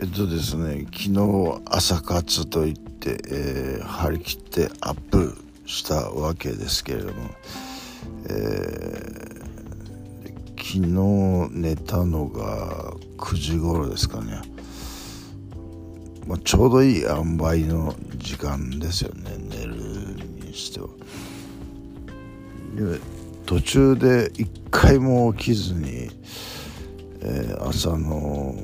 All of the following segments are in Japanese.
ですね、昨日朝活といって、張り切ってアップしたわけですけれども、昨日寝たのが9時頃ですかね。ちょうどいい塩梅の時間ですよね、寝るにしては。で途中で一回も起きずに、朝の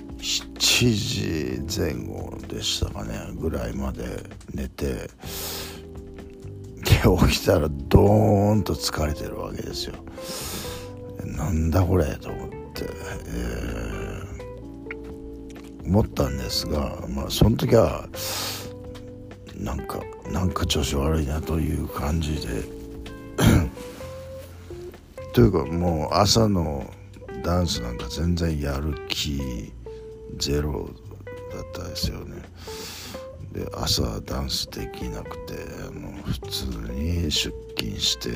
7時前後でしたかねぐらいまで寝て、で起きたらドーンと疲れてるわけですよ。なんだこれと思って、思ったんですが、その時はなんか調子悪いなという感じでというか、もう朝のダンスなんか全然やる気ゼロだったですよね。で朝ダンスできなくて、普通に出勤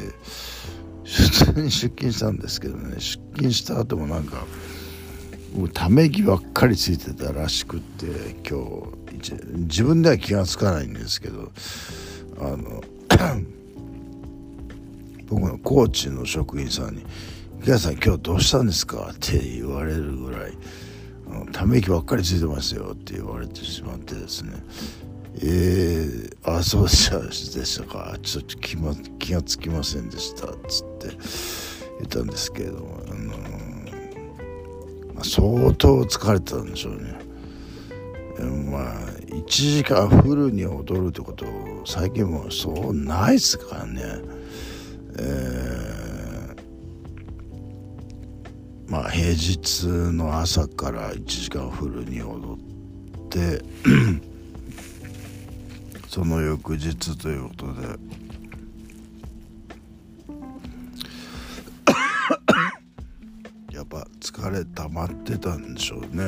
したんですけどね。出勤した後ももうため息ばっかりついてたらしくって、今日自分では気がつかないんですけど、僕のコーチの職員さんに「池谷さん今日どうしたんですか?」って言われるぐらいため息ばっかりついてますよって言われてしまってですね、そうでしたか、ちょっと気がつきませんでしたっつって言ったんですけれども、相当疲れてたんでしょうね。1時間フルに踊るってこと最近もそうないっすからね。平日の朝から1時間フルに踊ってその翌日ということでやっぱ疲れ溜まってたんでしょうね。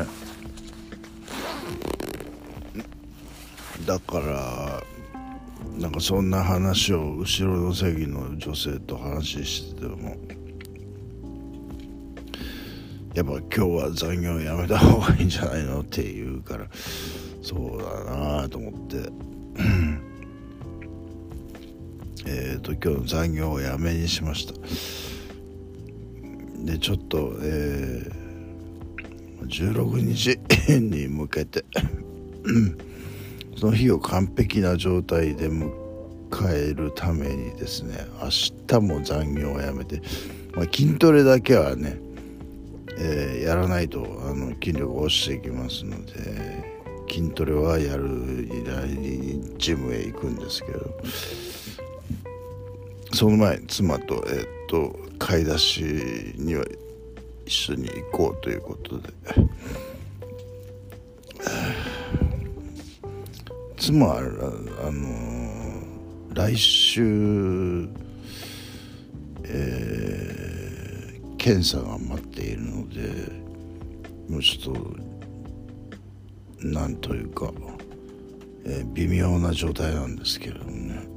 だからそんな話を後ろの席の女性と話してても、やっぱ今日は残業やめた方がいいんじゃないのって言うから、そうだなと思って今日の残業をやめにしました。でちょっと、16日に向けてその日を完璧な状態で迎えるためにですね、明日も残業をやめて、筋トレだけはね、やらないと筋力が落ちていきますので、筋トレはやる以来にジムへ行くんですけど、その前に妻と買い出しには一緒に行こうということで、妻は来週、検査が待っているので、もうちょっとなんというか、微妙な状態なんですけれどもね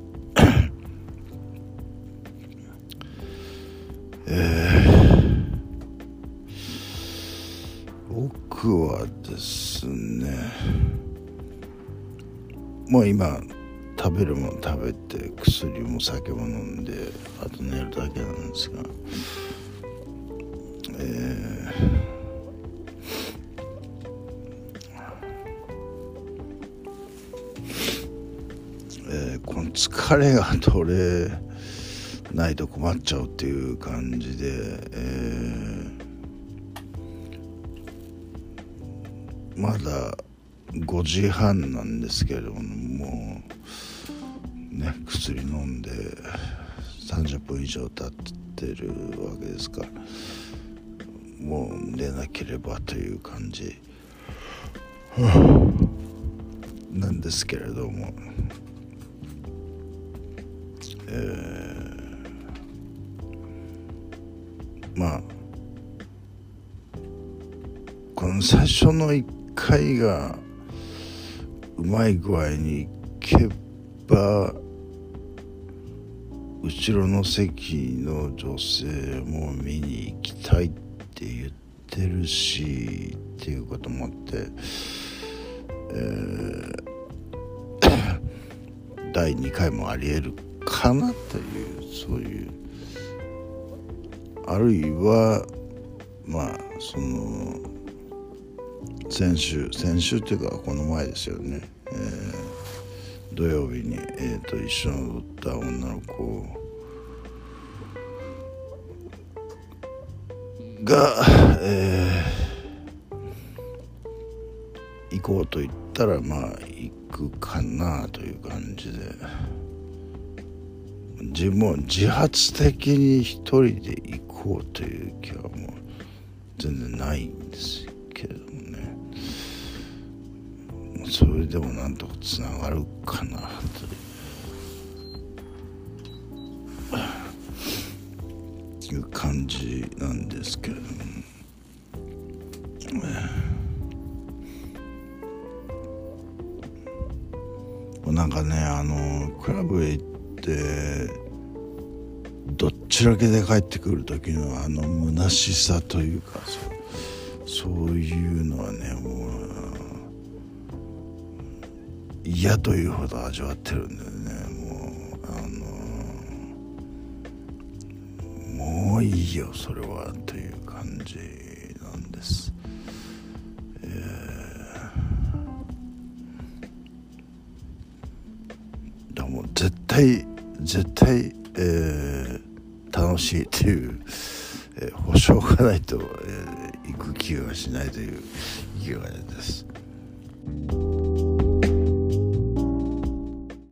僕はですね、もう今食べるもの食べて薬も酒も飲んで、あと寝るだけなんですが、この疲れが取れないと困っちゃうっていう感じで、まだ5時半なんですけれども、もうね薬飲んで30分以上経ってるわけですから、もう寝なければという感じなんですけれども、この最初の1回がうまい具合にいけば、後ろの席の女性も見に行きたいって言ってるしっていうこともあって、 第2回もあり得るかなという、そういう、あるいはその先週っていうかこの前ですよね、土曜日に、一緒に踊った女の子が、行こうと言ったら行くかなという感じで、自分も自発的に一人で行こうという気はもう全然ないんですけれどもね、それでもなんとかつながるかなという感じなんですけれども、なんかね、クラブへ行ってどっちらけで帰ってくる時の虚しさというか、そういうのはね、もう嫌というほど味わってるんだよね。もういいよそれはという感じなんです。だからもう絶対、楽しいという、保証がないと、行く気がしないという気がです。